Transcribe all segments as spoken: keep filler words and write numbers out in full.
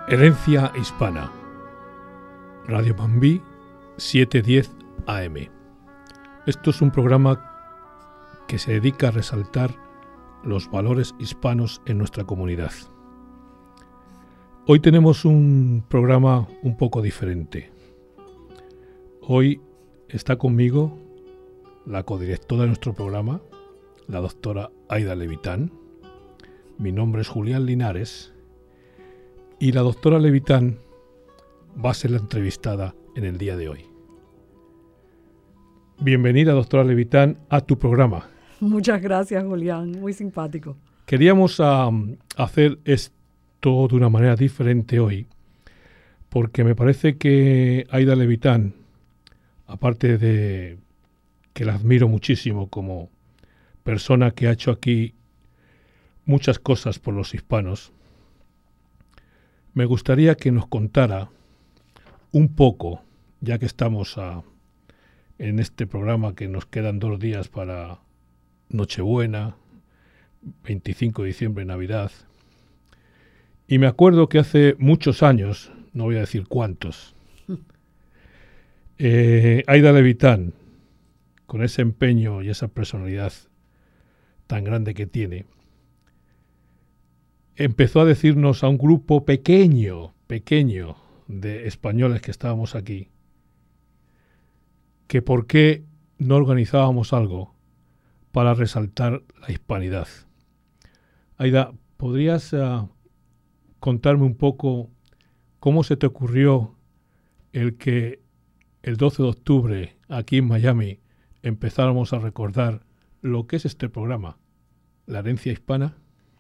Herencia Hispana, Radio Mambí, setecientos diez A M. Esto es un programa que se dedica a resaltar los valores hispanos en nuestra comunidad. Hoy tenemos un programa un poco diferente. Hoy está conmigo la codirectora de nuestro programa, la doctora Aida Levitán. Mi nombre es Julián Linares y la doctora Levitán va a ser la entrevistada en el día de hoy. Bienvenida, doctora Levitán, a tu programa. Muchas gracias, Julián. Muy simpático. Queríamos um, hacer esto de una manera diferente hoy, porque me parece que Aida Levitán, aparte de que la admiro muchísimo como persona que ha hecho aquí muchas cosas por los hispanos, me gustaría que nos contara un poco, ya que estamos a, en este programa que nos quedan dos días para Nochebuena, veinticinco de diciembre, Navidad. Y me acuerdo que hace muchos años, no voy a decir cuántos, eh, Aida Levitán, con ese empeño y esa personalidad tan grande que tiene, empezó a decirnos a un grupo pequeño, pequeño de españoles que estábamos aquí, que por qué no organizábamos algo para resaltar la hispanidad. Aida, ¿podrías uh, contarme un poco cómo se te ocurrió el que el doce de octubre aquí en Miami empezáramos a recordar lo que es este programa, la herencia hispana?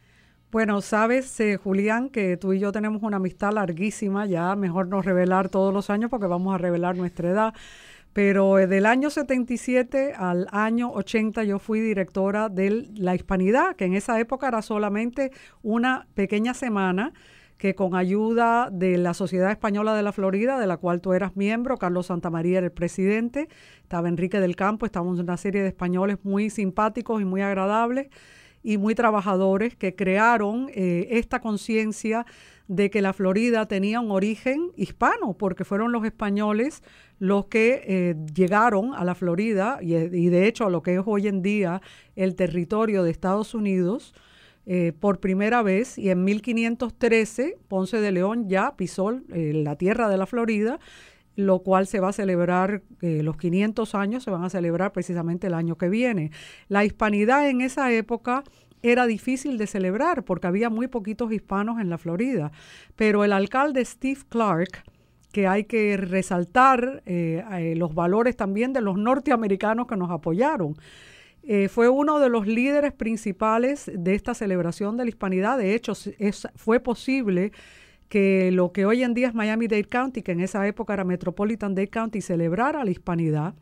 Bueno, sabes, eh, Julián, que tú y yo tenemos una amistad larguísima, ya mejor no revelar todos los años porque vamos a revelar nuestra edad, pero eh, del año setenta y siete al año ochenta yo fui directora de la Hispanidad, que en esa época era solamente una pequeña semana que con ayuda de la Sociedad Española de la Florida, de la cual tú eras miembro, Carlos Santamaría era el presidente, estaba Enrique del Campo, estábamos una serie de españoles muy simpáticos y muy agradables, y muy trabajadores que crearon eh, esta conciencia de que la Florida tenía un origen hispano, porque fueron los españoles los que eh, llegaron a la Florida y, y de hecho a lo que es hoy en día el territorio de Estados Unidos eh, por primera vez, y en mil quinientos trece Ponce de León ya pisó eh, la tierra de la Florida, lo cual se va a celebrar, eh, los quinientos años se van a celebrar precisamente el año que viene. La hispanidad en esa época era difícil de celebrar porque había muy poquitos hispanos en la Florida, pero el alcalde Steve Clark, que hay que resaltar eh, eh, los valores también de los norteamericanos que nos apoyaron, eh, fue uno de los líderes principales de esta celebración de la hispanidad. De hecho, es, fue posible que lo que hoy en día es Miami-Dade County, que en esa época era Metropolitan-Dade County, celebrara la hispanidad,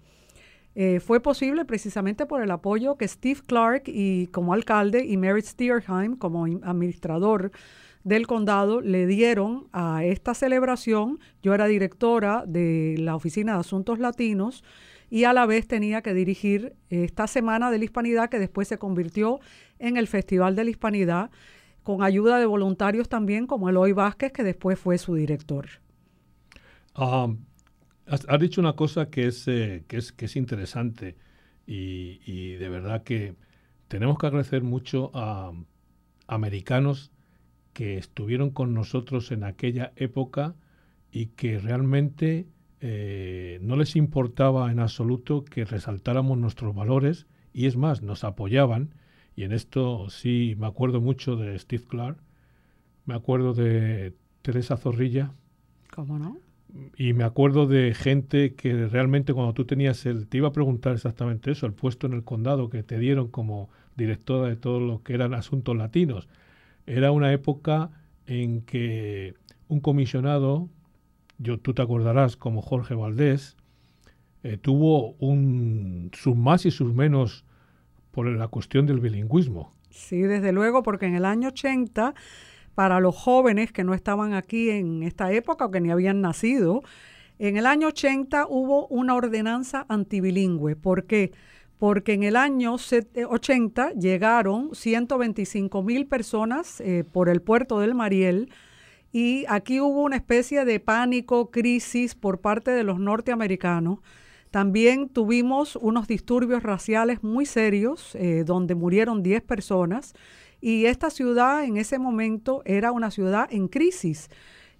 eh, fue posible precisamente por el apoyo que Steve Clark y como alcalde y Merritt Stierheim como administrador del condado le dieron a esta celebración. Yo era directora de la Oficina de Asuntos Latinos y a la vez tenía que dirigir esta Semana de la Hispanidad, que después se convirtió en el Festival de la Hispanidad, con ayuda de voluntarios también, como Eloy Vázquez, que después fue su director. Um, has, has dicho una cosa que es, eh, que es, que es interesante y, y de verdad que tenemos que agradecer mucho a americanos que estuvieron con nosotros en aquella época y que realmente eh, no les importaba en absoluto que resaltáramos nuestros valores, y es más, nos apoyaban. Y en esto sí me acuerdo mucho de Steve Clark, me acuerdo de Teresa Zorrilla. ¿Cómo no? Y me acuerdo de gente que realmente cuando tú tenías el... Te iba a preguntar exactamente eso, el puesto en el condado que te dieron como directora de todo lo que eran asuntos latinos. Era una época en que un comisionado, yo, tú te acordarás, como Jorge Valdés, eh, tuvo un, sus más y sus menos por la cuestión del bilingüismo. Sí, desde luego, porque en el año ochenta, para los jóvenes que no estaban aquí en esta época o que ni habían nacido, en el año ochenta hubo una ordenanza antibilingüe. ¿Por qué? Porque en el año ochenta llegaron ciento veinticinco mil personas eh, por el puerto del Mariel Y aquí hubo una especie de pánico, crisis por parte de los norteamericanos. También tuvimos unos disturbios raciales muy serios, eh, donde murieron diez personas. Y esta ciudad en ese momento era una ciudad en crisis.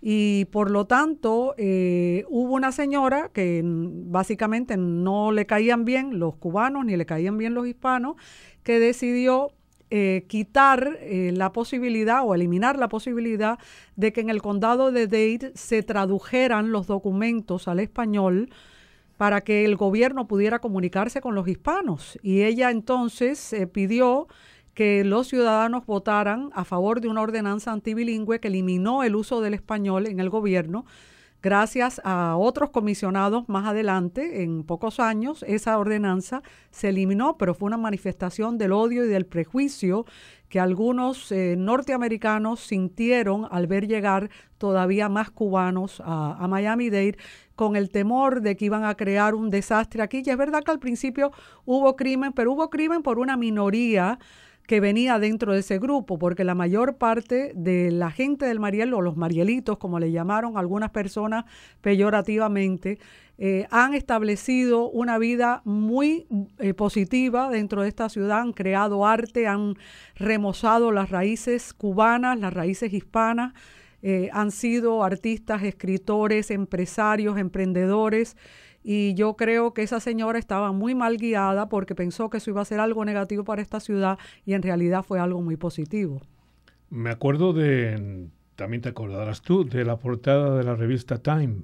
Y por lo tanto, eh, hubo una señora que básicamente no le caían bien los cubanos ni le caían bien los hispanos, que decidió eh, quitar eh, la posibilidad o eliminar la posibilidad de que en el condado de Dade se tradujeran los documentos al español para que el gobierno pudiera comunicarse con los hispanos. Y ella entonces eh, pidió que los ciudadanos votaran a favor de una ordenanza antibilingüe que eliminó el uso del español en el gobierno. Gracias a otros comisionados más adelante, en pocos años, esa ordenanza se eliminó, pero fue una manifestación del odio y del prejuicio que algunos eh, norteamericanos sintieron al ver llegar todavía más cubanos a, a Miami-Dade, con el temor de que iban a crear un desastre aquí. Y es verdad que al principio hubo crimen, pero hubo crimen por una minoría que venía dentro de ese grupo, porque la mayor parte de la gente del Mariel, o los marielitos, como le llamaron algunas personas peyorativamente, eh, han establecido una vida muy eh, positiva dentro de esta ciudad, han creado arte, han remozado las raíces cubanas, las raíces hispanas, eh, han sido artistas, escritores, empresarios, emprendedores. Y yo creo que esa señora estaba muy mal guiada porque pensó que eso iba a ser algo negativo para esta ciudad y en realidad fue algo muy positivo. Me acuerdo de, también te acordarás tú, de la portada de la revista Time.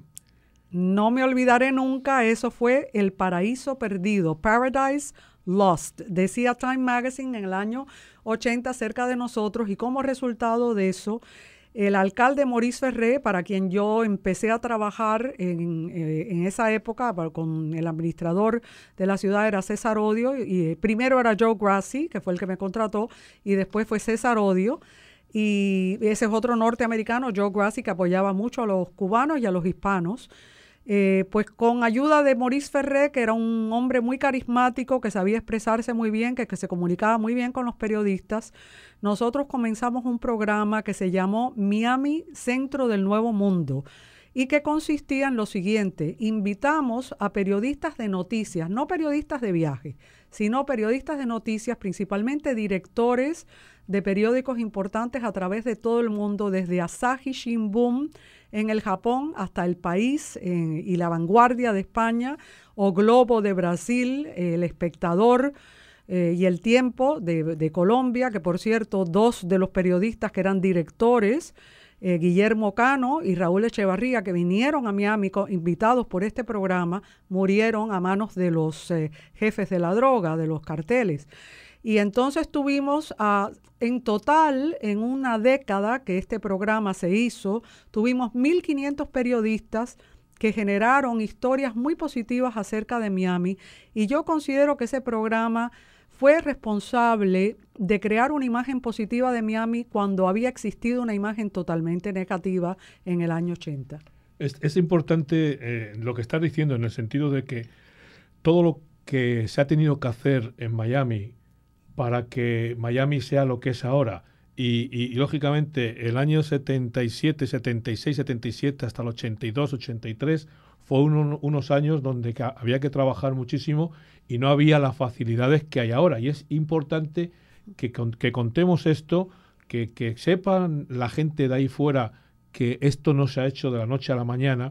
No me olvidaré nunca, eso fue El Paraíso Perdido, Paradise Lost, decía Time Magazine en el año ochenta acerca de nosotros, y como resultado de eso, el alcalde Maurice Ferré, para quien yo empecé a trabajar en, eh, en esa época con el administrador de la ciudad, era César Odio, y eh, primero era Joe Grassi, que fue el que me contrató, y después fue César Odio, y ese es otro norteamericano, Joe Grassi, que apoyaba mucho a los cubanos y a los hispanos. Eh, pues con ayuda de Maurice Ferré, que era un hombre muy carismático, que sabía expresarse muy bien, que, que se comunicaba muy bien con los periodistas, nosotros comenzamos un programa que se llamó Miami Centro del Nuevo Mundo y que consistía en lo siguiente: invitamos a periodistas de noticias, no periodistas de viaje, sino periodistas de noticias, principalmente directores de periódicos importantes a través de todo el mundo, desde Asahi Shimbun en el Japón hasta El País eh, y La Vanguardia de España, o Globo de Brasil, eh, El Espectador eh, y El Tiempo de, de Colombia, que por cierto, dos de los periodistas que eran directores, eh, Guillermo Cano y Raúl Echevarría, que vinieron a Miami invitados por este programa, murieron a manos de los eh, jefes de la droga, de los carteles. Y entonces tuvimos, uh, en total, en una década que este programa se hizo, tuvimos mil quinientos periodistas que generaron historias muy positivas acerca de Miami. Y yo considero que ese programa fue responsable de crear una imagen positiva de Miami cuando había existido una imagen totalmente negativa en el año ochenta. Es, es importante eh, lo que estás diciendo, en el sentido de que todo lo que se ha tenido que hacer en Miami para que Miami sea lo que es ahora, y, y, y lógicamente el año setenta y siete, setenta y seis, setenta y siete hasta el ochenta y dos, ochenta y tres fue uno, unos años donde que había que trabajar muchísimo y no había las facilidades que hay ahora, y es importante que, que contemos esto, que, que sepan la gente de ahí fuera que esto no se ha hecho de la noche a la mañana.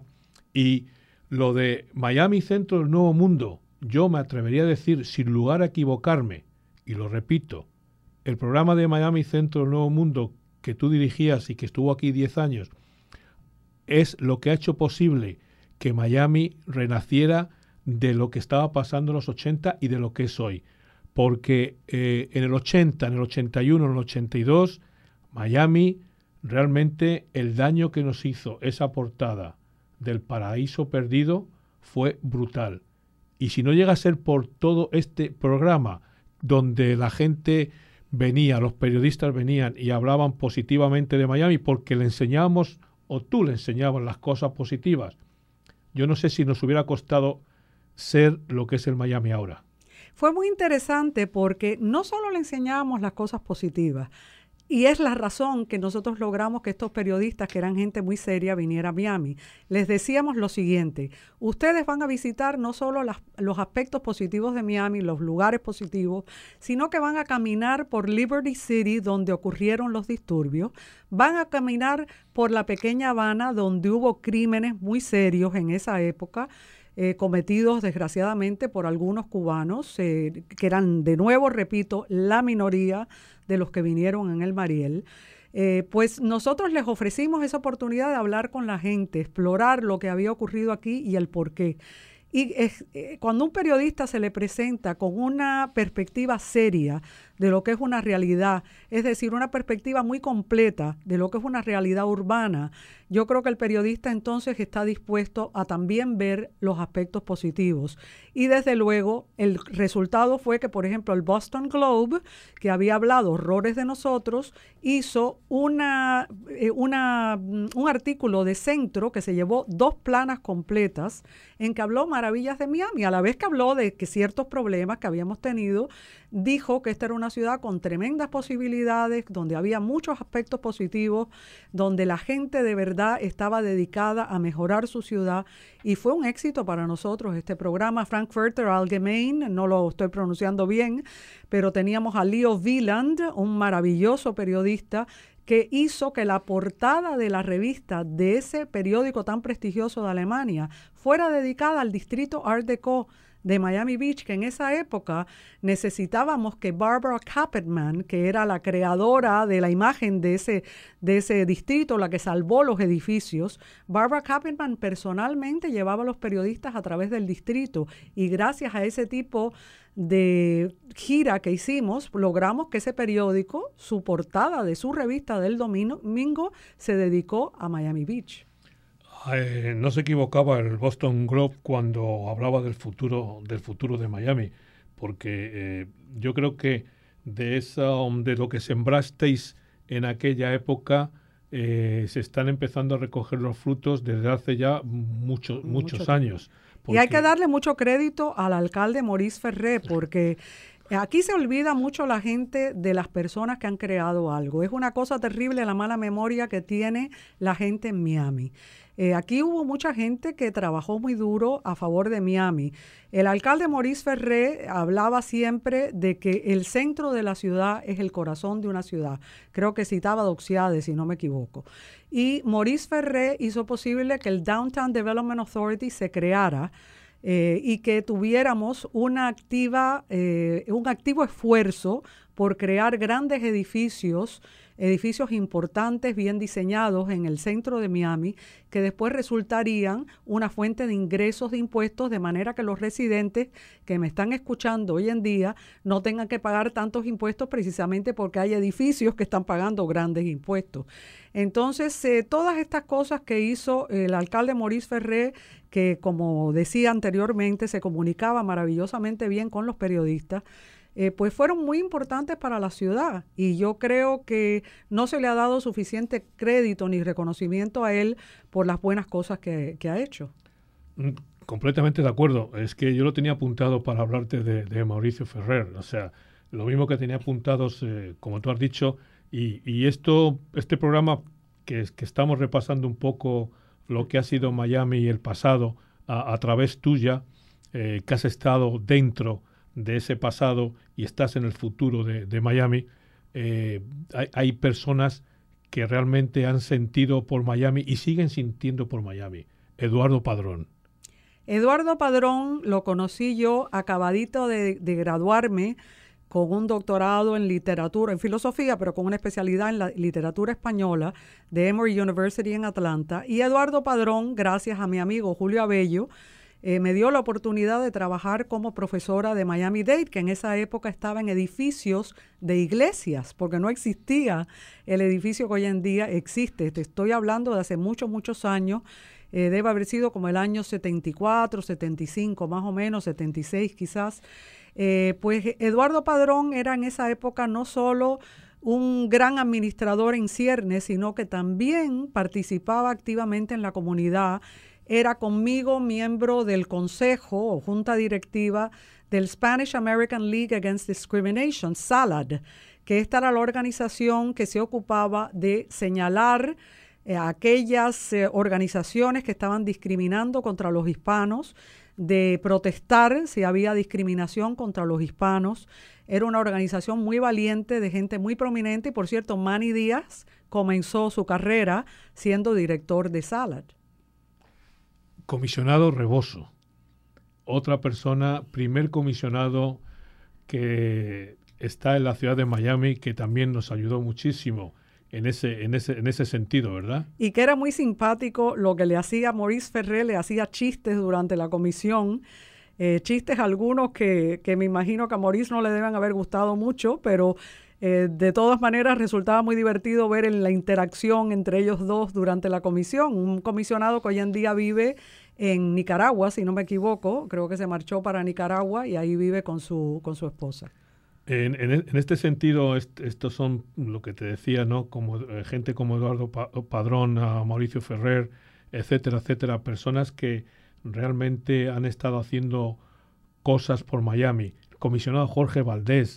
Y lo de Miami Centro del Nuevo Mundo, yo me atrevería a decir, sin lugar a equivocarme, y lo repito, el programa de Miami Centro del Nuevo Mundo que tú dirigías y que estuvo aquí diez años, es lo que ha hecho posible que Miami renaciera de lo que estaba pasando en los ochenta y de lo que es hoy. Porque eh, en el ochenta, en el ochenta y uno, en el ochenta y dos, Miami, realmente el daño que nos hizo esa portada del Paraíso Perdido fue brutal. Y si no llega a ser por todo este programa, donde la gente venía, los periodistas venían y hablaban positivamente de Miami porque le enseñábamos, o tú le enseñabas las cosas positivas, yo no sé si nos hubiera costado ser lo que es el Miami ahora. Fue muy interesante porque no solo le enseñábamos las cosas positivas, Y es la razón que nosotros logramos que estos periodistas, que eran gente muy seria, vinieran a Miami. Les decíamos lo siguiente: ustedes van a visitar no solo las, los aspectos positivos de Miami, los lugares positivos, sino que van a caminar por Liberty City, donde ocurrieron los disturbios, van a caminar por la pequeña Habana, donde hubo crímenes muy serios en esa época, Eh, cometidos desgraciadamente por algunos cubanos, eh, que eran, de nuevo repito, la minoría de los que vinieron en el Mariel. Eh, pues nosotros les ofrecimos esa oportunidad de hablar con la gente, explorar lo que había ocurrido aquí y el por qué. Y es, eh, cuando un periodista se le presenta con una perspectiva seria de lo que es una realidad, es decir, una perspectiva muy completa de lo que es una realidad urbana, yo creo que el periodista entonces está dispuesto a también ver los aspectos positivos. Y desde luego el resultado fue que, por ejemplo, el Boston Globe, que había hablado horrores de nosotros, hizo una, eh, una, un artículo de centro que se llevó dos planas completas en que habló maravillas de Miami, a la vez que habló de que ciertos problemas que habíamos tenido. Dijo que esta era una ciudad con tremendas posibilidades, donde había muchos aspectos positivos, donde la gente de verdad estaba dedicada a mejorar su ciudad, y fue un éxito para nosotros este programa. Frankfurter Allgemeine, no lo estoy pronunciando bien, pero teníamos a Leo Wieland, un maravilloso periodista, que hizo que la portada de la revista de ese periódico tan prestigioso de Alemania fuera dedicada al distrito Art Deco de Miami Beach, que en esa época necesitábamos que Barbara Kapitman, que era la creadora de la imagen de ese, de ese distrito, la que salvó los edificios, Barbara Kapitman personalmente llevaba a los periodistas a través del distrito, y gracias a ese tipo de gira que hicimos, logramos que ese periódico, su portada de su revista del domingo, se dedicó a Miami Beach. Eh, no se equivocaba el Boston Globe cuando hablaba del futuro del futuro de Miami, porque eh, yo creo que de esa de lo que sembrasteis en aquella época eh, se están empezando a recoger los frutos desde hace ya mucho, muchos muchos años. Porque... Y hay que darle mucho crédito al alcalde Maurice Ferré, porque aquí se olvida mucho la gente de las personas que han creado algo. Es una cosa terrible la mala memoria que tiene la gente en Miami. Eh, aquí hubo mucha gente que trabajó muy duro a favor de Miami. El alcalde Maurice Ferré hablaba siempre de que el centro de la ciudad es el corazón de una ciudad. Creo que citaba Doxiades, si no me equivoco. Y Maurice Ferré hizo posible que el Downtown Development Authority se creara, eh, y que tuviéramos una activa, eh, un activo esfuerzo por crear grandes edificios, edificios importantes, bien diseñados en el centro de Miami, que después resultarían una fuente de ingresos de impuestos, de manera que los residentes que me están escuchando hoy en día no tengan que pagar tantos impuestos, precisamente porque hay edificios que están pagando grandes impuestos. Entonces, eh, todas estas cosas que hizo el alcalde Maurice Ferré, que como decía anteriormente, se comunicaba maravillosamente bien con los periodistas, Eh, pues fueron muy importantes para la ciudad, y yo creo que no se le ha dado suficiente crédito ni reconocimiento a él por las buenas cosas que, que ha hecho. Completamente de acuerdo. Es que yo lo tenía apuntado para hablarte de, de Mauricio Ferrer, o sea, lo mismo que tenía apuntados, eh, como tú has dicho, y, y esto, este programa que, que estamos repasando un poco lo que ha sido Miami y el pasado a, a través tuya, eh, que has estado dentro de ese pasado y estás en el futuro de, de Miami, eh, hay, hay personas que realmente han sentido por Miami y siguen sintiendo por Miami. Eduardo Padrón. Eduardo Padrón lo conocí yo acabadito de, de graduarme con un doctorado en literatura, en filosofía, pero con una especialidad en la literatura española de Emory University en Atlanta. Y Eduardo Padrón, gracias a mi amigo Julio Abello, Eh, me dio la oportunidad de trabajar como profesora de Miami-Dade, que en esa época estaba en edificios de iglesias, porque no existía el edificio que hoy en día existe. Te estoy hablando de hace muchos, muchos años. Eh, debe haber sido como el año setenta y cuatro, setenta y cinco, más o menos, setenta y seis quizás. Eh, pues Eduardo Padrón era en esa época no solo un gran administrador en ciernes, sino que también participaba activamente en la comunidad. Era conmigo miembro del consejo o junta directiva del Spanish American League Against Discrimination, SALAD, que esta era la organización que se ocupaba de señalar eh, aquellas eh, organizaciones que estaban discriminando contra los hispanos, de protestar si había discriminación contra los hispanos. Era una organización muy valiente, de gente muy prominente, y por cierto, Manny Díaz comenzó su carrera siendo director de SALAD. Comisionado Rebozo, otra persona, primer comisionado que está en la ciudad de Miami, que también nos ayudó muchísimo en ese, en ese, en ese sentido, ¿verdad? Y que era muy simpático lo que le hacía Maurice Ferré, le hacía chistes durante la comisión, eh, chistes algunos que, que me imagino que a Maurice no le deben haber gustado mucho, pero eh, de todas maneras resultaba muy divertido ver en la interacción entre ellos dos durante la comisión. Un comisionado que hoy en día vive en Nicaragua, si no me equivoco, creo que se marchó para Nicaragua y ahí vive con su, con su esposa. En, en, en este sentido, est, estos son lo que te decía, ¿no? Como eh, gente como Eduardo pa Padrón, uh, Mauricio Ferrer, etcétera, etcétera, personas que realmente han estado haciendo cosas por Miami. El comisionado Jorge Valdés,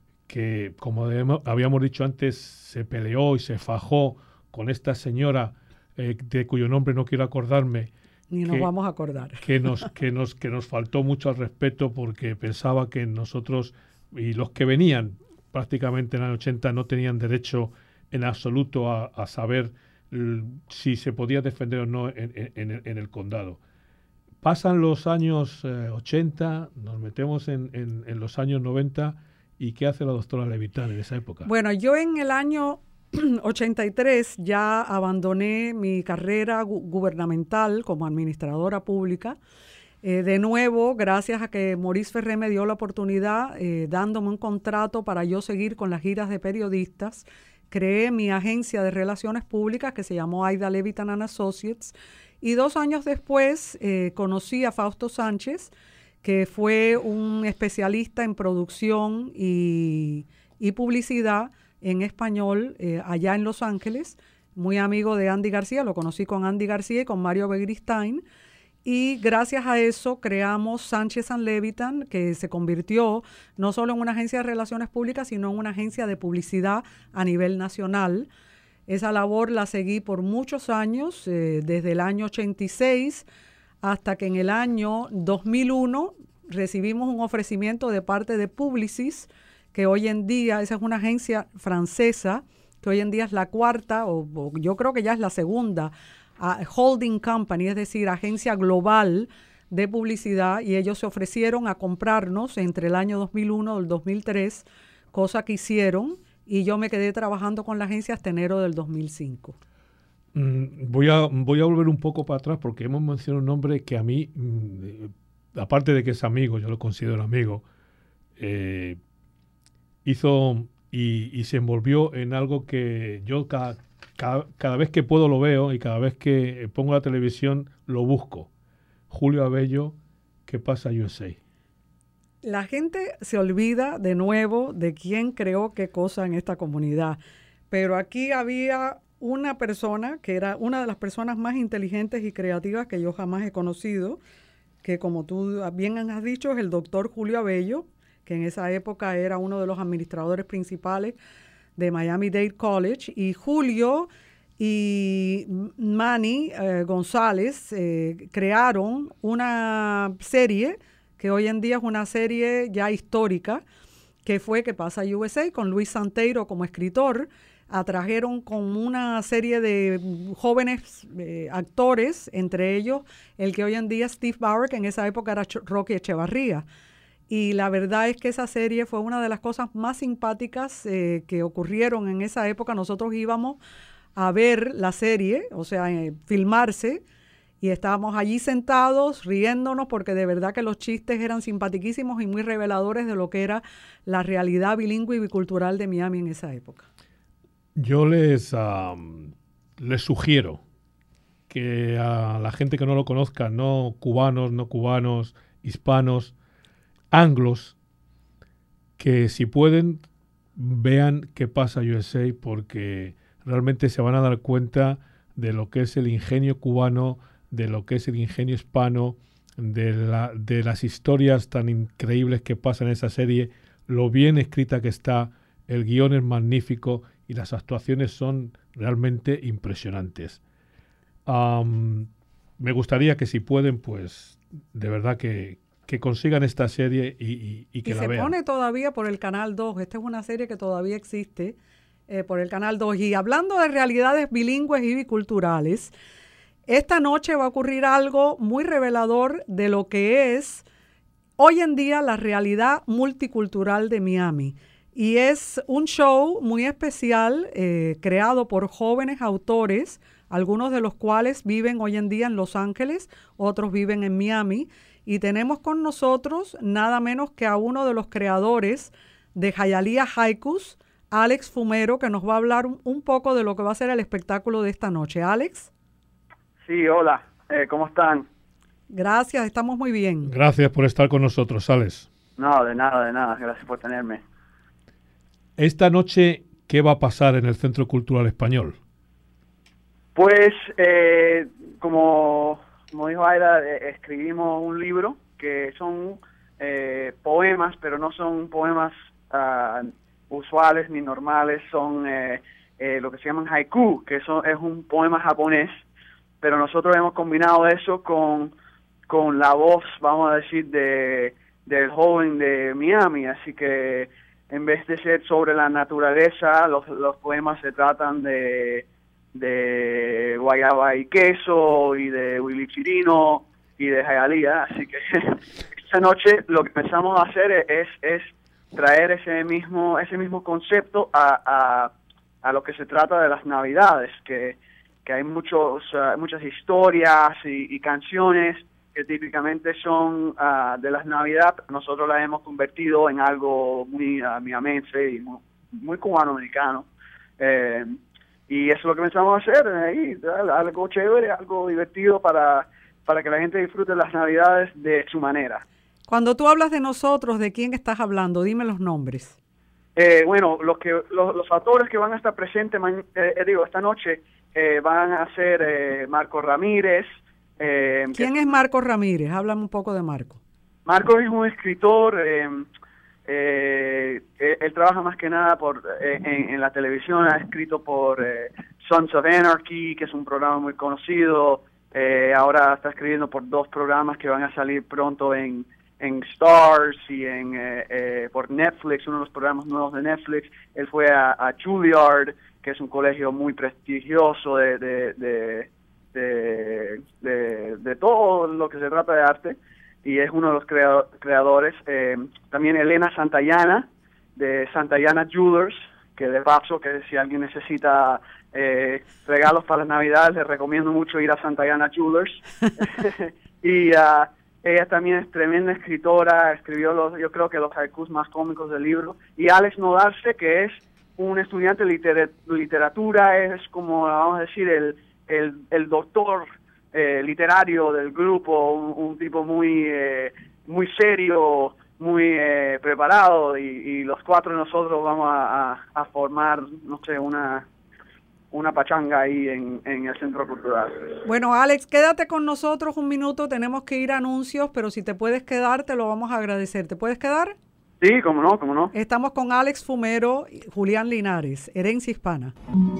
que como de, habíamos dicho antes, se peleó y se fajó con esta señora eh, de cuyo nombre no quiero acordarme. Ni nos que, vamos a acordar. Que nos, que, nos, que nos faltó mucho al respeto porque pensaba que nosotros y los que venían prácticamente en el ochenta no tenían derecho en absoluto a, a saber l, si se podía defender o no en, en, en, en el condado. Pasan los años eh, ochenta, nos metemos en, en, en los años noventa, ¿y qué hace la doctora Levitán en esa época? Bueno, yo en el año ochenta y tres ya abandoné mi carrera gu gubernamental como administradora pública. Eh, de nuevo, gracias a que Maurice Ferré me dio la oportunidad, eh, dándome un contrato para yo seguir con las giras de periodistas, creé mi agencia de relaciones públicas que se llamó Aida Levitan and Associates, y dos años después eh, conocí a Fausto Sánchez, que fue un especialista en producción y, y publicidad en español eh, allá en Los Ángeles, muy amigo de Andy García, lo conocí con Andy García y con Mario Begristain. Y gracias a eso creamos Sánchez and Levitan, que se convirtió no solo en una agencia de relaciones públicas, sino en una agencia de publicidad a nivel nacional. Esa labor la seguí por muchos años, eh, desde el año ochenta y seis hasta que en el año dos mil uno recibimos un ofrecimiento de parte de Publicis, que hoy en día, esa es una agencia francesa, que hoy en día es la cuarta, o, o yo creo que ya es la segunda, Uh, holding company, es decir, agencia global de publicidad, y ellos se ofrecieron a comprarnos entre el año dos mil uno y el dos mil tres, cosa que hicieron, y yo me quedé trabajando con la agencia hasta enero del dos mil cinco. Mm, voy, a, voy a volver un poco para atrás porque hemos mencionado un nombre que a mí, mm, aparte de que es amigo, yo lo considero amigo, eh, hizo y, y se envolvió en algo que yo cada Cada, cada vez que puedo lo veo y cada vez que pongo la televisión lo busco. Julio Abello, ¿qué pasa U S A? La gente se olvida de nuevo de quién creó qué cosa en esta comunidad. Pero aquí había una persona que era una de las personas más inteligentes y creativas que yo jamás he conocido, que como tú bien has dicho es el doctor Julio Abello, que en esa época era uno de los administradores principales de Miami-Dade College, y Julio y Manny eh, González eh, crearon una serie que hoy en día es una serie ya histórica, que fue ¿Qué pasa U S A? Con Luis Santeiro como escritor. Atrajeron con una serie de jóvenes eh, actores, entre ellos el que hoy en día es Steve Bauer, que en esa época era Ch- Rocky Echevarría. Y la verdad es que esa serie fue una de las cosas más simpáticas eh, que ocurrieron en esa época. Nosotros íbamos a ver la serie, o sea, eh, filmarse, y estábamos allí sentados riéndonos porque de verdad que los chistes eran simpaticísimos y muy reveladores de lo que era la realidad bilingüe y bicultural de Miami en esa época. Yo les, um, les sugiero que a la gente que no lo conozca, no cubanos, no cubanos, hispanos, anglos, que si pueden vean Qué pasa U S A, porque realmente se van a dar cuenta de lo que es el ingenio cubano, de lo que es el ingenio hispano, de, la, de las historias tan increíbles que pasan en esa serie, lo bien escrita que está, el guión es magnífico y las actuaciones son realmente impresionantes. Um, me gustaría que si pueden, pues de verdad que, que consigan esta serie y, y, y que y la se vean. Pone todavía por el Canal dos. Esta es una serie que todavía existe eh, por el Canal dos. Y hablando de realidades bilingües y biculturales, esta noche va a ocurrir algo muy revelador de lo que es hoy en día la realidad multicultural de Miami. Y es un show muy especial eh, creado por jóvenes autores, algunos de los cuales viven hoy en día en Los Ángeles, otros viven en Miami. Y tenemos con nosotros nada menos que a uno de los creadores de Hialeah Haikus, Alex Fumero, que nos va a hablar un, un poco de lo que va a ser el espectáculo de esta noche. Alex. Sí, hola, eh, ¿cómo están? Gracias, estamos muy bien. Gracias por estar con nosotros, Alex. No, de nada, de nada, gracias por tenerme. Esta noche, ¿qué va a pasar en el Centro Cultural Español? Pues, eh, como, como dijo Aida, eh, escribimos un libro que son eh, poemas, pero no son poemas uh, usuales ni normales, son eh, eh, lo que se llaman haiku, que eso es un poema japonés, pero nosotros hemos combinado eso con, con la voz, vamos a decir, de del joven de Miami, así que en vez de ser sobre la naturaleza, los, los poemas se tratan de, de guayaba y queso, y de Willy Chirino, y de Hialeah, así que esta noche lo que pensamos hacer es, es traer ese mismo, ese mismo concepto a, a, a lo que se trata de las Navidades, que que hay muchos, uh, muchas historias y, y canciones que típicamente son uh, de las Navidades. Nosotros las hemos convertido en algo muy uh, miamense y muy, muy cubano-americano. Eh, y eso es lo que pensamos hacer, ahí, algo chévere, algo divertido para, para que la gente disfrute las Navidades de su manera. Cuando tú hablas de nosotros, ¿de quién estás hablando? Dime los nombres. Eh, bueno, los, que, los, los actores que van a estar presentes, eh, digo, esta noche, Eh, van a ser eh, Marco Ramírez. Eh, ¿Quién que, es Marco Ramírez? Háblame un poco de Marco. Marco es un escritor, eh, eh, él trabaja más que nada por eh, en, en la televisión, ha escrito por eh, Sons of Anarchy, que es un programa muy conocido, eh, ahora está escribiendo por dos programas que van a salir pronto en, en Stars y en eh, eh, por Netflix, uno de los programas nuevos de Netflix. Él fue a, a Juilliard, que es un colegio muy prestigioso de de, de, de, de, de todo lo que se trata de arte, y es uno de los crea, creadores. Eh, también Elena Santayana, de Santayana Jewelers, que de paso, que si alguien necesita eh, regalos para las Navidades, les recomiendo mucho ir a Santayana Jewelers. Y uh, ella también es tremenda escritora, escribió los, yo creo que los haikus más cómicos del libro. Y Alex Nodarse, que es un estudiante de liter literatura, es como, vamos a decir, el, el, el doctor eh, literario del grupo, un, un tipo muy, eh, muy serio, muy eh, preparado, y, y los cuatro de nosotros vamos a, a, a formar, no sé, una, una pachanga ahí en, en el Centro Cultural. Bueno, Alex, quédate con nosotros un minuto, tenemos que ir a anuncios, pero si te puedes quedar, te lo vamos a agradecer. ¿Te puedes quedar? Sí, cómo no, cómo no. Estamos con Alex Fumero y Julián Linares, Herencia Hispana.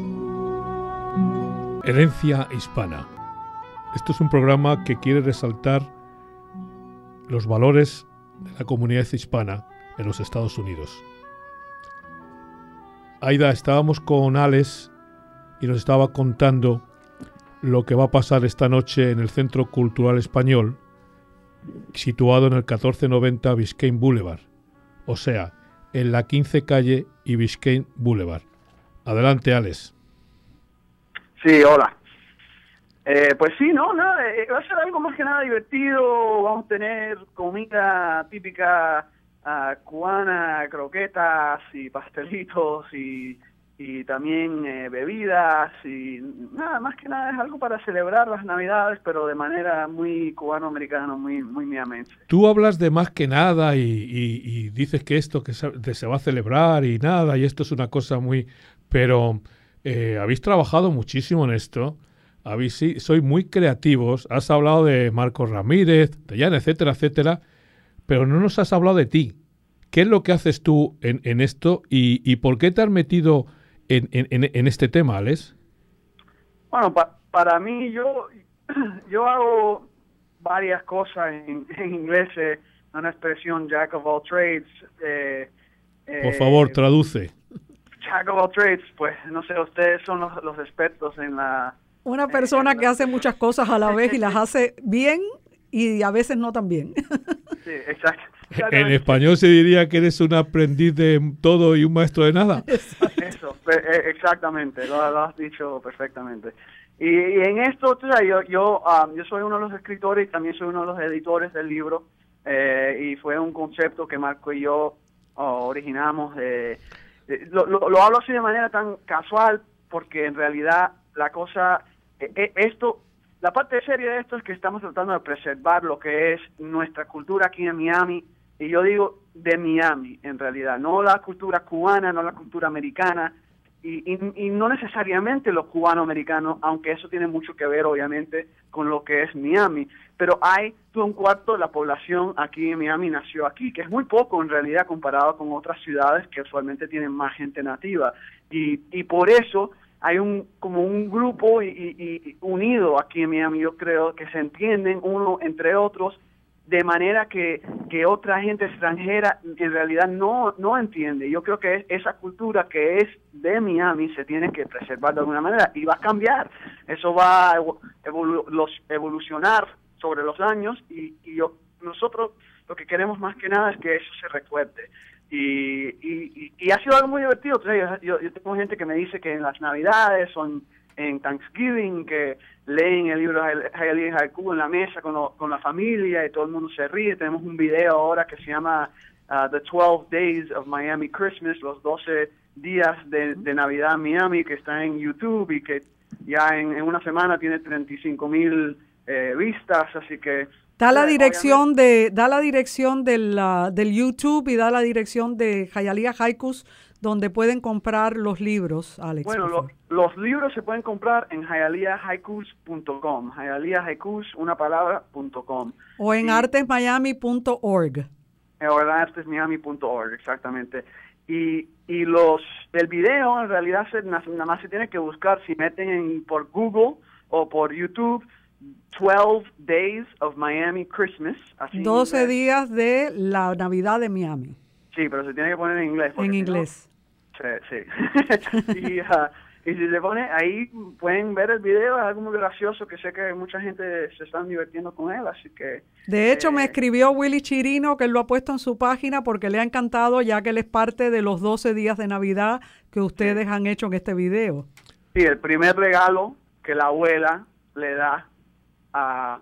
Herencia Hispana. Esto es un programa que quiere resaltar los valores de la comunidad hispana en los Estados Unidos. Aida, estábamos con Alex y nos estaba contando lo que va a pasar esta noche en el Centro Cultural Español, situado en el catorce noventa Biscayne Boulevard. O sea, en la quince calle y Biscayne Boulevard. Adelante, Alex. Sí, hola. Eh, pues sí, no, nada, eh, va a ser algo más que nada divertido. Vamos a tener comida típica uh, cubana, croquetas y pastelitos y, y también eh, bebidas y nada, más que nada es algo para celebrar las Navidades, pero de manera muy cubano-americana, muy muy miamense. Tú hablas de más que nada y, y, y dices que esto que se, se va a celebrar y nada, y esto es una cosa muy... Pero eh, habéis trabajado muchísimo en esto, habéis, sí, sois muy creativos, has hablado de Marco Ramírez, de Jan, etcétera, etcétera, pero no nos has hablado de ti. ¿qué es lo que haces tú en, en esto y, y por qué te has metido en, en, en este tema, Alex? Bueno, pa, para mí, yo, yo hago varias cosas en, en inglés, eh, una expresión jack of all trades. Eh, Por favor, eh, traduce. Jack of all trades, pues no sé, ustedes son los, los expertos en la... Una persona en que la, hace muchas cosas a la vez y las hace bien y a veces no tan bien. Sí, exacto. En español se diría que eres un aprendiz de todo y un maestro de nada. Eso, exactamente, lo, lo has dicho perfectamente. Y, y en esto, tú sabes, yo, yo, um, yo soy uno de los escritores y también soy uno de los editores del libro, eh, y fue un concepto que Marco y yo oh, originamos. Eh, eh, lo, lo, lo hablo así de manera tan casual porque en realidad la cosa, eh, esto, la parte seria de esto es que estamos tratando de preservar lo que es nuestra cultura aquí en Miami, y yo digo de Miami en realidad, no la cultura cubana, no la cultura americana, y, y, y no necesariamente los cubano-americanos, aunque eso tiene mucho que ver obviamente con lo que es Miami, pero hay todo un cuarto de la población aquí en Miami nació aquí, que es muy poco en realidad comparado con otras ciudades que usualmente tienen más gente nativa, y, y por eso hay un como un grupo y, y, y unido aquí en Miami, yo creo, que se entienden uno entre otros, de manera que, que otra gente extranjera en realidad no, no entiende. Yo creo que esa cultura que es de Miami se tiene que preservar de alguna manera y va a cambiar. Eso va a evolu los, evolucionar sobre los años y, y yo, nosotros lo que queremos más que nada es que eso se recuerde. Y, y, y ha sido algo muy divertido. Yo, yo tengo gente que me dice que en las Navidades o en, en Thanksgiving que leen el libro Hialeah Haiku en la mesa con, lo, con la familia y todo el mundo se ríe. Tenemos un video ahora que se llama uh, The twelve Days of Miami Christmas, los doce días de, de Navidad en Miami, que está en YouTube y que ya en, en una semana tiene treinta y cinco mil eh, vistas, así que... Da la dirección de da la dirección del, uh, del YouTube y da la dirección de Hialeah Haikus, donde pueden comprar los libros, Alex. Bueno, lo, los libros se pueden comprar en hialeah haikus punto com, Hialeah Haikus, una palabra, punto com. O en artes miami punto org. O en artes miami punto org, exactamente. Y, y los el video en realidad se, nada más se tiene que buscar, si meten en, por Google o por YouTube, twelve Days of Miami Christmas. Así doce días de la Navidad de Miami. Sí, pero se tiene que poner en inglés. En inglés. No, sí, sí. y, uh, y si se pone ahí, pueden ver el video, es algo muy gracioso, que sé que mucha gente se están divirtiendo con él, así que... De hecho, eh, me escribió Willy Chirino, que él lo ha puesto en su página porque le ha encantado, ya que él es parte de los doce días de Navidad que ustedes sí. han hecho en este video. Sí, el primer regalo que la abuela le da a...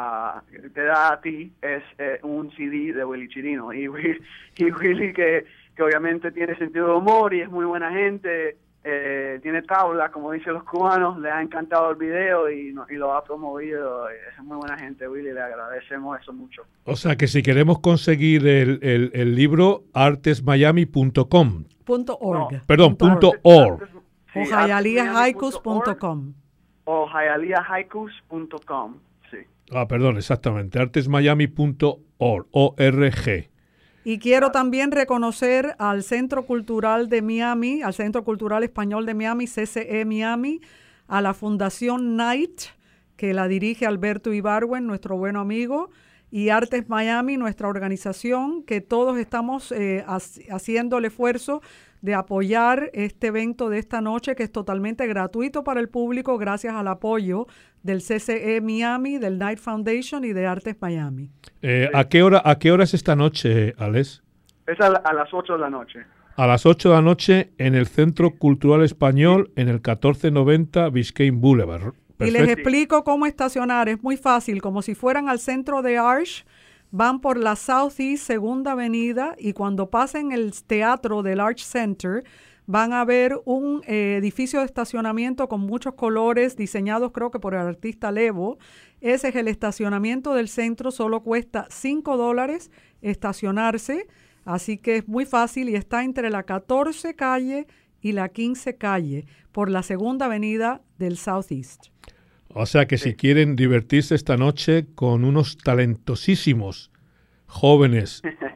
a te da a ti es eh, un C D de Willy Chirino, y Willy, y Willy que, que obviamente tiene sentido de humor y es muy buena gente, eh, tiene tabla, como dicen los cubanos, le ha encantado el video y, no, y lo ha promovido, es muy buena gente, Willy, le agradecemos eso mucho. O sea que si queremos conseguir el, el, el libro, artes miami punto com. Punto org. No, perdón, punto org. org. Sí, o hialeah haikus punto com. O hialeah haikus punto com. Ah, perdón, exactamente, artes miami punto org, O R G. Y quiero también reconocer al Centro Cultural de Miami, al Centro Cultural Español de Miami, C C E Miami, a la Fundación Knight, que la dirige Alberto Ibarwen, nuestro buen amigo, y Artes Miami, nuestra organización, que todos estamos eh, haciendo el esfuerzo de apoyar este evento de esta noche, que es totalmente gratuito para el público gracias al apoyo del C C E Miami, del Knight Foundation y de Artes Miami. Eh, ¿a qué hora, a qué hora es esta noche, Alex? Es a, la, a las ocho de la noche. A las ocho de la noche en el Centro Cultural Español, en el catorce noventa Biscayne Boulevard. Perfecto. Y les explico cómo estacionar. Es muy fácil, como si fueran al centro de Arch, van por la Southeast Segunda Avenida y cuando pasen el teatro del Arch Center van a ver un eh, edificio de estacionamiento con muchos colores diseñados creo que por el artista Levo. Ese es el estacionamiento del centro, solo cuesta cinco dólares estacionarse, así que es muy fácil y está entre la catorce calle y la quince calle por la Segunda Avenida del Southeast. O sea que sí. Si quieren divertirse esta noche con unos talentosísimos jóvenes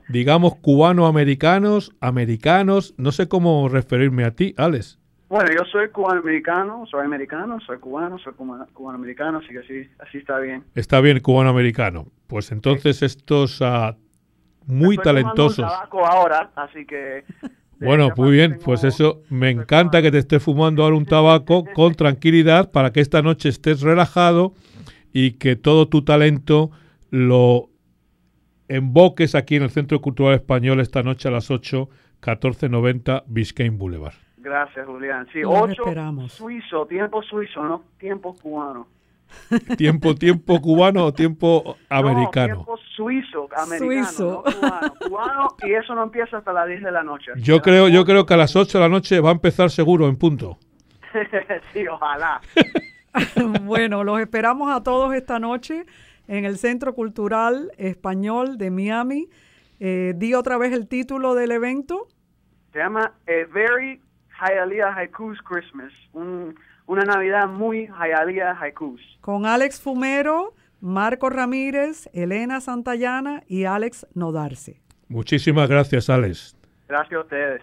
digamos, cubano-americanos, americanos, no sé cómo referirme a ti, Alex. Bueno, yo soy cubano-americano, soy americano, soy cubano, soy cubano-americano, así que así, así está bien. Está bien, cubano-americano. Pues entonces sí. estos uh, muy Estoy talentosos. Fumando tabaco ahora, así que... Bueno, muy bien, tengo, pues eso, me encanta que te estés fumando ahora un tabaco con tranquilidad para que esta noche estés relajado y que todo tu talento lo emboques aquí en el Centro Cultural Español esta noche a las ocho, catorce noventa Biscayne Boulevard. Gracias, Julián. Sí, Nos ocho, esperamos. suizo, tiempo suizo, no tiempo cubano. ¿Tiempo, tiempo cubano o tiempo americano? No, tiempo suizo, americano, Suizo. no cubano. Cubano, y eso no empieza hasta las diez de la noche. Yo creo, yo creo que a las ocho de la noche va a empezar seguro, en punto. Sí, ojalá. Bueno, los esperamos a todos esta noche en el Centro Cultural Español de Miami. Eh, di otra vez el título del evento. Se llama A Very Hialeah Haikus Christmas. Un, una Navidad muy Hialeah Haikus. Con Alex Fumero, Marco Ramírez, Elena Santayana y Alex Nodarse. Muchísimas gracias, Alex. Gracias a ustedes.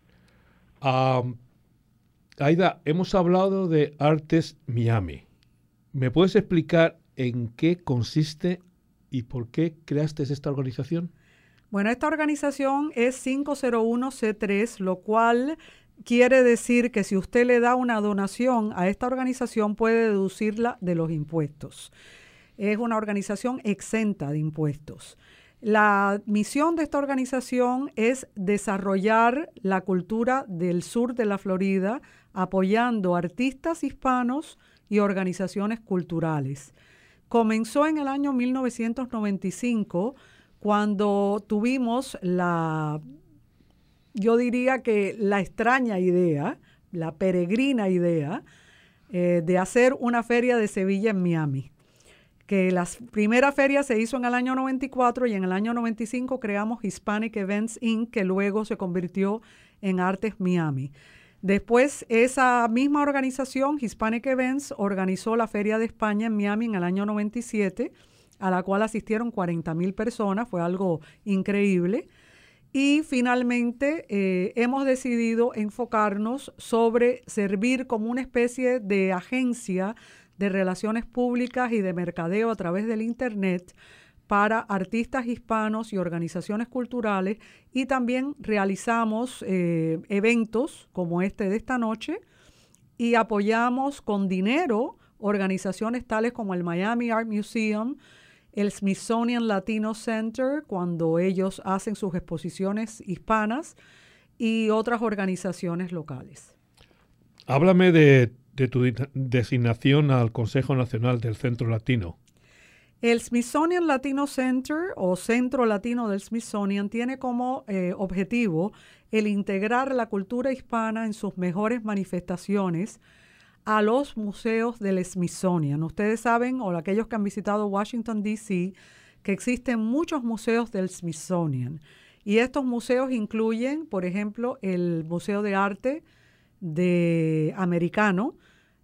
Um, Aida, hemos hablado de Artes Miami. ¿Me puedes explicar en qué consiste y por qué creaste esta organización? Bueno, esta organización es cinco cero uno C tres, lo cual quiere decir que si usted le da una donación a esta organización puede deducirla de los impuestos. Es una organización exenta de impuestos. La misión de esta organización es desarrollar la cultura del sur de la Florida, apoyando artistas hispanos y organizaciones culturales. Comenzó en el año mil novecientos noventa y cinco, cuando tuvimos la, yo diría que la extraña idea, la peregrina idea, eh, de hacer una feria de Sevilla en Miami. Que la primera feria se hizo en el año noventa y cuatro y en el año noventa y cinco creamos Hispanic Events incorporated, que luego se convirtió en Artes Miami. Después, esa misma organización, Hispanic Events, organizó la Feria de España en Miami en el año noventa y siete, a la cual asistieron cuarenta mil personas, fue algo increíble. Y finalmente eh, hemos decidido enfocarnos sobre servir como una especie de agencia de relaciones públicas y de mercadeo a través del Internet para artistas hispanos y organizaciones culturales, y también realizamos eh, eventos como este de esta noche y apoyamos con dinero organizaciones tales como el Miami Art Museum, el Smithsonian Latino Center cuando ellos hacen sus exposiciones hispanas y otras organizaciones locales. Háblame de, de tu designación al Consejo Nacional del Centro Latino. El Smithsonian Latino Center o Centro Latino del Smithsonian tiene como eh, objetivo el integrar la cultura hispana en sus mejores manifestaciones a los museos del Smithsonian. Ustedes saben, o aquellos que han visitado Washington, D C, que existen muchos museos del Smithsonian. Y estos museos incluyen, por ejemplo, el Museo de Arte de Americano,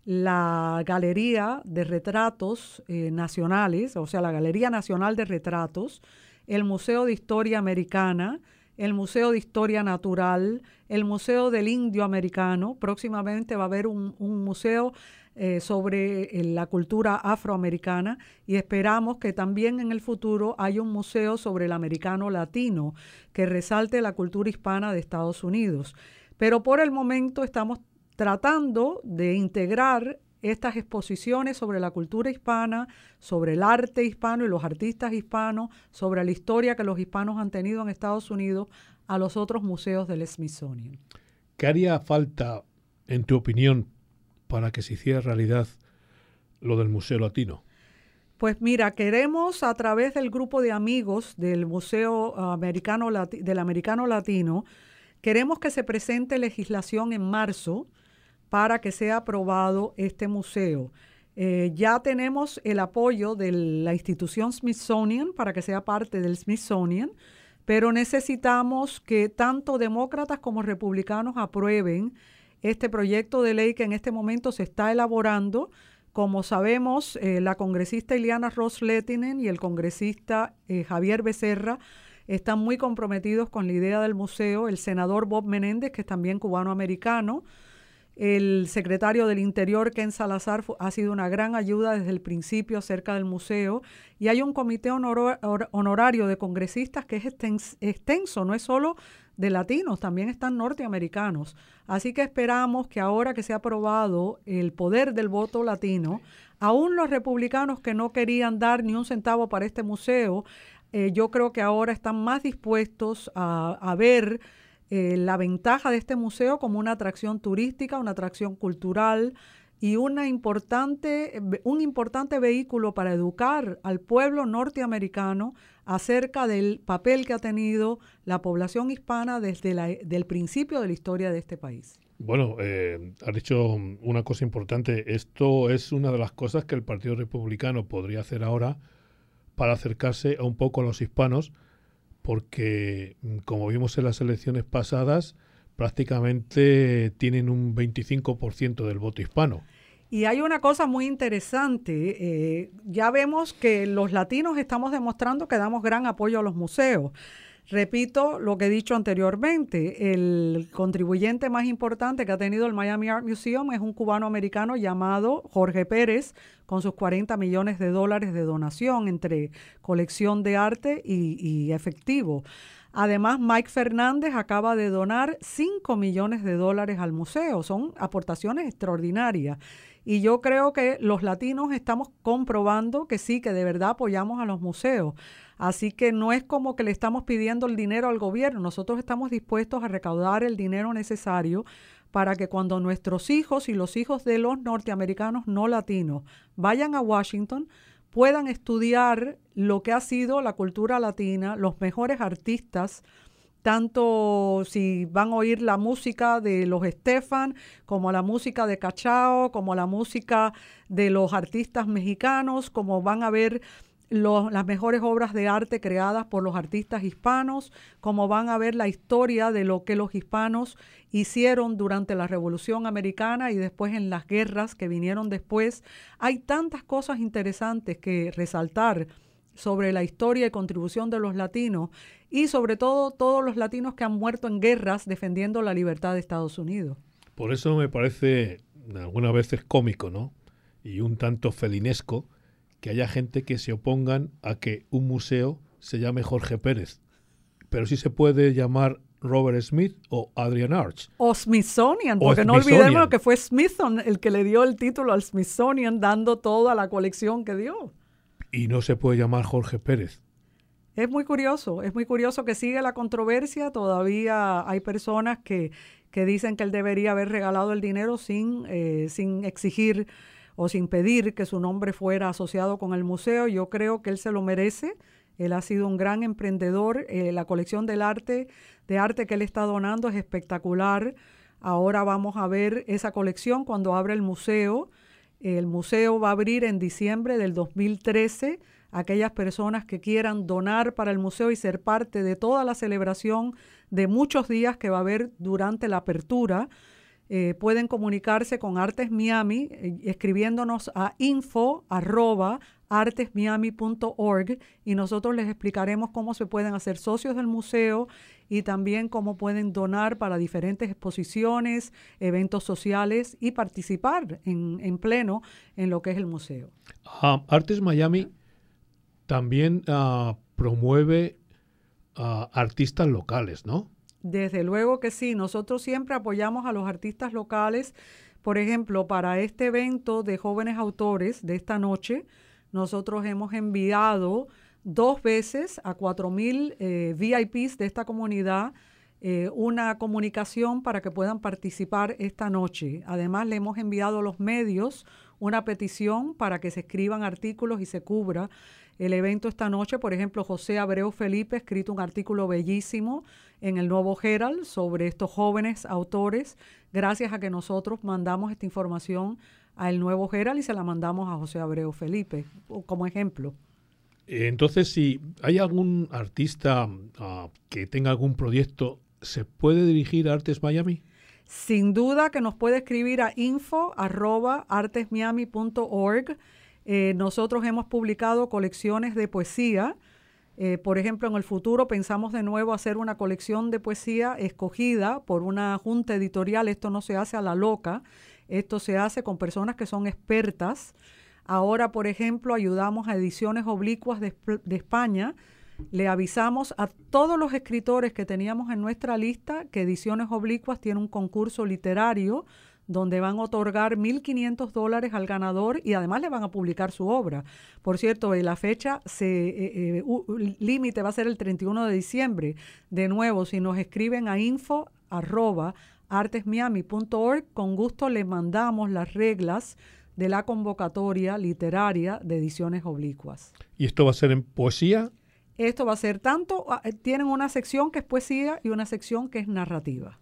la Galería de Retratos eh, Nacionales, o sea, la Galería Nacional de Retratos, el Museo de Historia Americana, el Museo de Historia Natural, el Museo del Indio Americano. Próximamente va a haber un, un museo eh, sobre eh, la cultura afroamericana, y esperamos que también en el futuro haya un museo sobre el americano latino que resalte la cultura hispana de Estados Unidos. Pero por el momento estamos tratando de integrar estas exposiciones sobre la cultura hispana, sobre el arte hispano y los artistas hispanos, sobre la historia que los hispanos han tenido en Estados Unidos, a los otros museos del Smithsonian. ¿Qué haría falta, en tu opinión, para que se hiciera realidad lo del Museo Latino? Pues mira, queremos a través del grupo de amigos del Museo Americano Lati- del Americano Latino, queremos que se presente legislación en marzo para que sea aprobado este museo. Eh, ya tenemos el apoyo de la institución Smithsonian para que sea parte del Smithsonian, pero necesitamos que tanto demócratas como republicanos aprueben este proyecto de ley que en este momento se está elaborando. Como sabemos, eh, la congresista Ileana Ros-Lehtinen y el congresista eh, Javier Becerra están muy comprometidos con la idea del museo. El senador Bob Menéndez, que es también cubano-americano, el secretario del Interior, Ken Salazar, ha sido una gran ayuda desde el principio acerca del museo, y hay un comité honor honorario de congresistas que es extens extenso, no es solo de latinos, también están norteamericanos. Así que esperamos que ahora que se ha aprobado el poder del voto latino, aún los republicanos que no querían dar ni un centavo para este museo, eh, yo creo que ahora están más dispuestos a, a ver Eh, la ventaja de este museo como una atracción turística, una atracción cultural y una importante, un importante vehículo para educar al pueblo norteamericano acerca del papel que ha tenido la población hispana desde la, del principio de la historia de este país. Bueno, eh, has dicho una cosa importante. Esto es una de las cosas que el Partido Republicano podría hacer ahora para acercarse a un poco a los hispanos, porque, como vimos en las elecciones pasadas, prácticamente tienen un veinticinco por ciento del voto hispano. Y hay una cosa muy interesante, eh, ya vemos que los latinos estamos demostrando que damos gran apoyo a los museos. Repito lo que he dicho anteriormente, el contribuyente más importante que ha tenido el Miami Art Museum es un cubano-americano llamado Jorge Pérez, con sus cuarenta millones de dólares de donación entre colección de arte y, y efectivo. Además, Mike Fernández acaba de donar cinco millones de dólares al museo. Son aportaciones extraordinarias. Y yo creo que los latinos estamos comprobando que sí, que de verdad apoyamos a los museos. Así que no es como que le estamos pidiendo el dinero al gobierno. Nosotros estamos dispuestos a recaudar el dinero necesario para que cuando nuestros hijos y los hijos de los norteamericanos no latinos vayan a Washington, puedan estudiar lo que ha sido la cultura latina, los mejores artistas, tanto si van a oír la música de los Estefan, como la música de Cachao, como la música de los artistas mexicanos, como van a ver los, las mejores obras de arte creadas por los artistas hispanos, como van a ver la historia de lo que los hispanos hicieron durante la Revolución Americana y después en las guerras que vinieron después. Hay tantas cosas interesantes que resaltar sobre la historia y contribución de los latinos y sobre todo todos los latinos que han muerto en guerras defendiendo la libertad de Estados Unidos. Por eso me parece algunas veces cómico, ¿no? Y un tanto felinesco que haya gente que se opongan a que un museo se llame Jorge Pérez, pero sí se puede llamar Robert Smith o Adrian Arch. O Smithsonian, o porque Smithsonian. No olvidemos que fue Smithson el que le dio el título al Smithsonian, dando toda la colección que dio. Y no se puede llamar Jorge Pérez. Es muy curioso, es muy curioso que sigue la controversia. Todavía hay personas que, que dicen que él debería haber regalado el dinero sin, eh, sin exigir o sin pedir que su nombre fuera asociado con el museo. Yo creo que él se lo merece. Él ha sido un gran emprendedor. Eh, la colección del arte, de arte que él está donando es espectacular. Ahora vamos a ver esa colección cuando abra el museo. El museo va a abrir en diciembre del dos mil trece. Aquellas personas que quieran donar para el museo y ser parte de toda la celebración de muchos días que va a haber durante la apertura, eh, pueden comunicarse con Artes Miami eh, escribiéndonos a info arroba artesmiami punto org y nosotros les explicaremos cómo se pueden hacer socios del museo y también cómo pueden donar para diferentes exposiciones, eventos sociales y participar en, en pleno en lo que es el museo. Uh, Artes Miami también uh, promueve uh, artistas locales, ¿no? Desde luego que sí. Nosotros siempre apoyamos a los artistas locales. Por ejemplo, para este evento de jóvenes autores de esta noche, nosotros hemos enviado dos veces a cuatro mil eh, V I Ps de esta comunidad eh, una comunicación para que puedan participar esta noche. Además, le hemos enviado a los medios una petición para que se escriban artículos y se cubra el evento esta noche. Por ejemplo, José Abreu Felipe ha escrito un artículo bellísimo en el Nuevo Herald sobre estos jóvenes autores, gracias a que nosotros mandamos esta información al Nuevo Herald y se la mandamos a José Abreu Felipe como ejemplo. Entonces, si hay algún artista uh, que tenga algún proyecto, ¿se puede dirigir a Artes Miami? Sin duda que nos puede escribir a info arroba artesmiami punto org. Eh, nosotros hemos publicado colecciones de poesía Eh, por ejemplo, en el futuro pensamos de nuevo hacer una colección de poesía escogida por una junta editorial. Esto no se hace a la loca, esto se hace con personas que son expertas. Ahora, por ejemplo, ayudamos a Ediciones Oblicuas de, de España. Le avisamos a todos los escritores que teníamos en nuestra lista que Ediciones Oblicuas tiene un concurso literario donde van a otorgar mil quinientos dólares al ganador y además le van a publicar su obra. Por cierto, la fecha se, eh, eh, uh, límite va a ser el treinta y uno de diciembre. De nuevo, si nos escriben a info arroba artesmiami punto org, con gusto les mandamos las reglas de la convocatoria literaria de Ediciones Oblicuas. ¿Y esto va a ser en poesía? Esto va a ser tanto, tienen una sección que es poesía y una sección que es narrativa.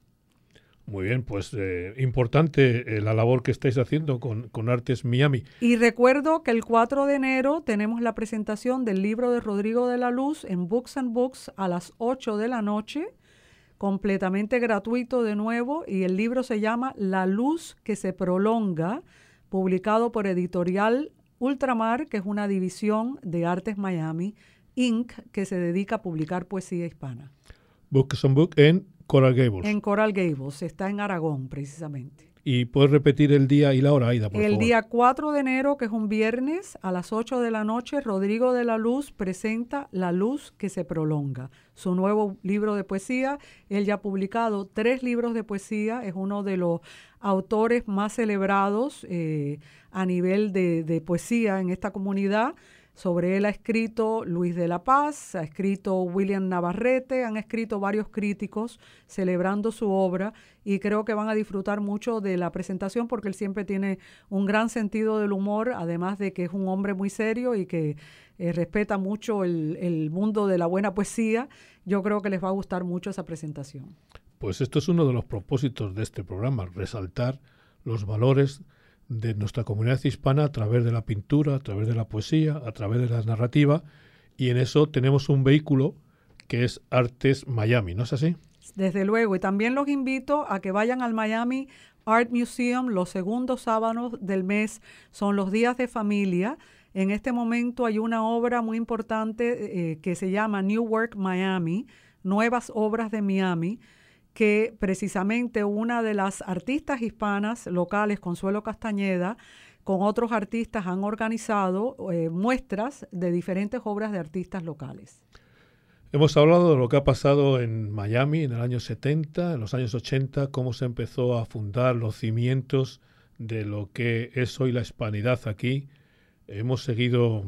Muy bien, pues eh, importante eh, la labor que estáis haciendo con, con Artes Miami. Y recuerdo que el cuatro de enero tenemos la presentación del libro de Rodrigo de la Luz en Books and Books a las ocho de la noche, completamente gratuito de nuevo, y el libro se llama La Luz que se prolonga, publicado por Editorial Ultramar, que es una división de Artes Miami, incorporated, que se dedica a publicar poesía hispana. Books and Books en Coral Gables. En Coral Gables, está en Aragón precisamente. ¿Y puedes repetir el día y la hora, Aida, por El favor? día cuatro de enero, que es un viernes, a las ocho de la noche, Rodrigo de la Luz presenta La Luz que se prolonga, su nuevo libro de poesía. Él ya ha publicado tres libros de poesía, es uno de los autores más celebrados eh, a nivel de, de poesía en esta comunidad. Sobre él ha escrito Luis de la Paz, ha escrito William Navarrete, han escrito varios críticos celebrando su obra y creo que van a disfrutar mucho de la presentación porque él siempre tiene un gran sentido del humor, además de que es un hombre muy serio y que eh, respeta mucho el, el mundo de la buena poesía. Yo creo que les va a gustar mucho esa presentación. Pues esto es uno de los propósitos de este programa, resaltar los valores de nuestra comunidad hispana a través de la pintura, a través de la poesía, a través de la narrativa, y en eso tenemos un vehículo que es Artes Miami, ¿no es así? Desde luego, y también los invito a que vayan al Miami Art Museum. Los segundos sábados del mes son los días de familia. En este momento hay una obra muy importante eh, que se llama New Work Miami, Nuevas Obras de Miami, que precisamente una de las artistas hispanas locales, Consuelo Castañeda, con otros artistas han organizado eh, muestras de diferentes obras de artistas locales. Hemos hablado de lo que ha pasado en Miami en el año setenta, en los años ochenta, cómo se empezó a fundar los cimientos de lo que es hoy la hispanidad aquí. Hemos seguido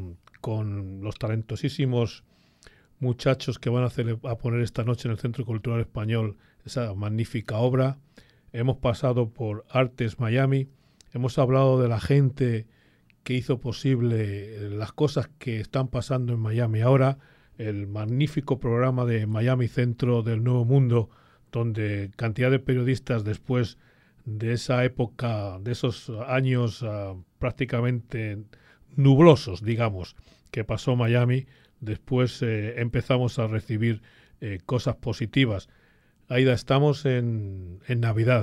con los talentosísimos muchachos que van a, hacer, a poner esta noche en el Centro Cultural Español esa magnífica obra. Hemos pasado por Artes Miami, hemos hablado de la gente que hizo posible las cosas que están pasando en Miami ahora, el magnífico programa de Miami Centro del Nuevo Mundo, donde cantidad de periodistas después de esa época, de esos años uh, prácticamente nublosos, digamos, que pasó Miami, después eh, empezamos a recibir eh, cosas positivas. Aida, estamos en, en Navidad.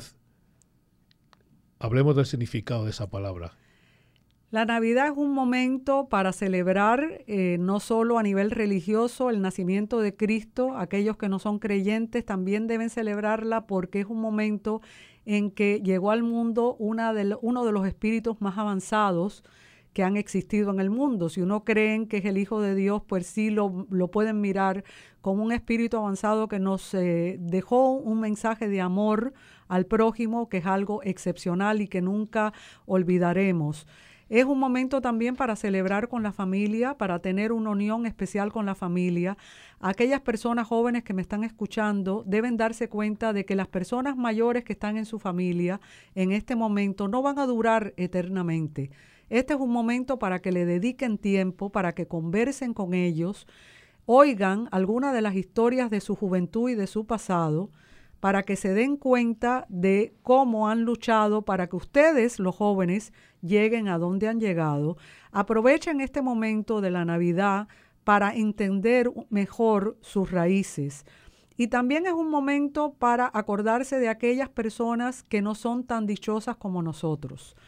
Hablemos del significado de esa palabra. La Navidad es un momento para celebrar eh, no solo a nivel religioso el nacimiento de Cristo. Aquellos que no son creyentes también deben celebrarla porque es un momento en que llegó al mundo una de lo, uno de los espíritus más avanzados que han existido en el mundo. Si uno cree que es el Hijo de Dios, pues sí lo, lo pueden mirar como un espíritu avanzado que nos eh, dejó un mensaje de amor al prójimo, que es algo excepcional y que nunca olvidaremos. Es un momento también para celebrar con la familia, para tener una unión especial con la familia. Aquellas personas jóvenes que me están escuchando deben darse cuenta de que las personas mayores que están en su familia en este momento no van a durar eternamente. Este es un momento para que le dediquen tiempo, para que conversen con ellos, oigan algunas de las historias de su juventud y de su pasado, para que se den cuenta de cómo han luchado para que ustedes, los jóvenes, lleguen a donde han llegado. Aprovechen este momento de la Navidad para entender mejor sus raíces. Y también es un momento para acordarse de aquellas personas que no son tan dichosas como nosotros.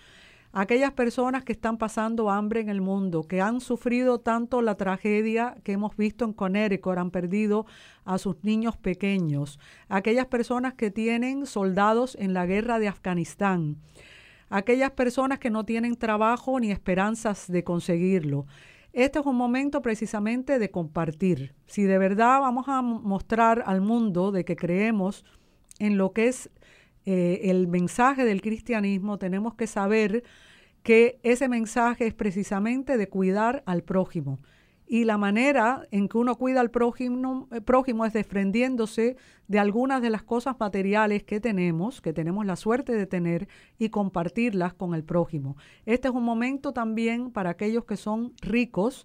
aquellas personas que están pasando hambre en el mundo, que han sufrido tanto la tragedia que hemos visto en Connecticut, han perdido a sus niños pequeños, aquellas personas que tienen soldados en la guerra de Afganistán, aquellas personas que no tienen trabajo ni esperanzas de conseguirlo. Este es un momento precisamente de compartir. Si de verdad vamos a mostrar al mundo de que creemos en lo que es eh, el mensaje del cristianismo, tenemos que saber que ese mensaje es precisamente de cuidar al prójimo. Y la manera en que uno cuida al prójimo, eh, prójimo es desprendiéndose de algunas de las cosas materiales que tenemos, que tenemos la suerte de tener, y compartirlas con el prójimo. Este es un momento también para aquellos que son ricos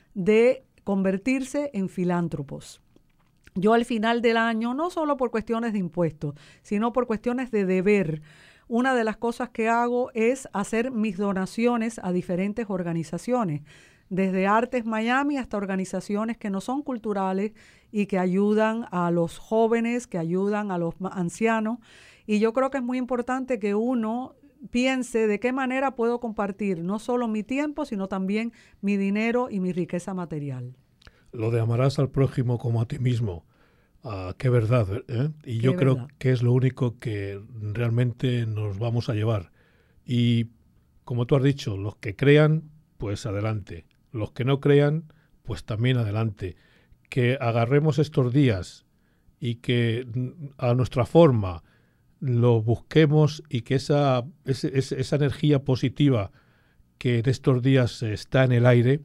de convertirse en filántropos. Yo al final del año, no solo por cuestiones de impuestos, sino por cuestiones de deber, una de las cosas que hago es hacer mis donaciones a diferentes organizaciones, desde Artes Miami hasta organizaciones que no son culturales y que ayudan a los jóvenes, que ayudan a los ancianos. Y yo creo que es muy importante que uno piense de qué manera puedo compartir no solo mi tiempo, sino también mi dinero y mi riqueza material. Lo de amarás al prójimo como a ti mismo, uh, qué verdad, ¿eh? Y yo creo verdad. que es lo único que realmente nos vamos a llevar. Y como tú has dicho, los que crean, pues adelante. Los que no crean, pues también adelante. Que agarremos estos días y que a nuestra forma lo busquemos y que esa, esa, esa energía positiva que en estos días está en el aire,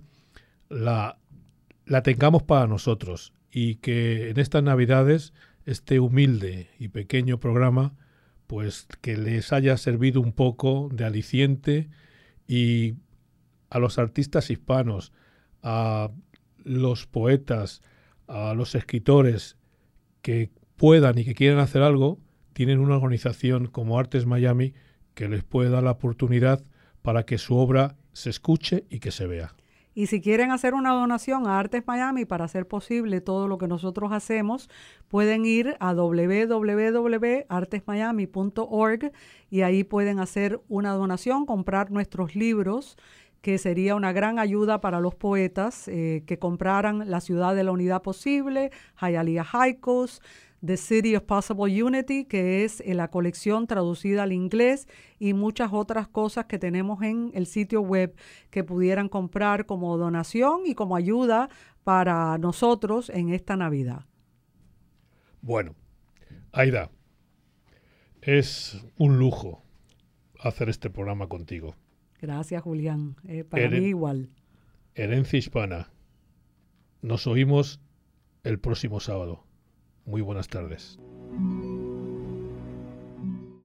la, la tengamos para nosotros. Y que en estas Navidades este humilde y pequeño programa, pues que les haya servido un poco de aliciente, y a los artistas hispanos, a los poetas, a los escritores que puedan y que quieran hacer algo, tienen una organización como Artes Miami que les puede dar la oportunidad para que su obra se escuche y que se vea. Y si quieren hacer una donación a Artes Miami para hacer posible todo lo que nosotros hacemos, pueden ir a doble u doble u doble u punto artes miami punto org y ahí pueden hacer una donación, comprar nuestros libros, que sería una gran ayuda para los poetas eh, que compraran La Ciudad de la Unidad Posible, Hialeah Haikus, The City of Possible Unity, que es eh, la colección traducida al inglés, y muchas otras cosas que tenemos en el sitio web que pudieran comprar como donación y como ayuda para nosotros en esta Navidad. Bueno, Aida, es un lujo hacer este programa contigo. Gracias, Julián. Eh, para Heren, mí igual. Herencia Hispana. Nos oímos el próximo sábado. Muy buenas tardes.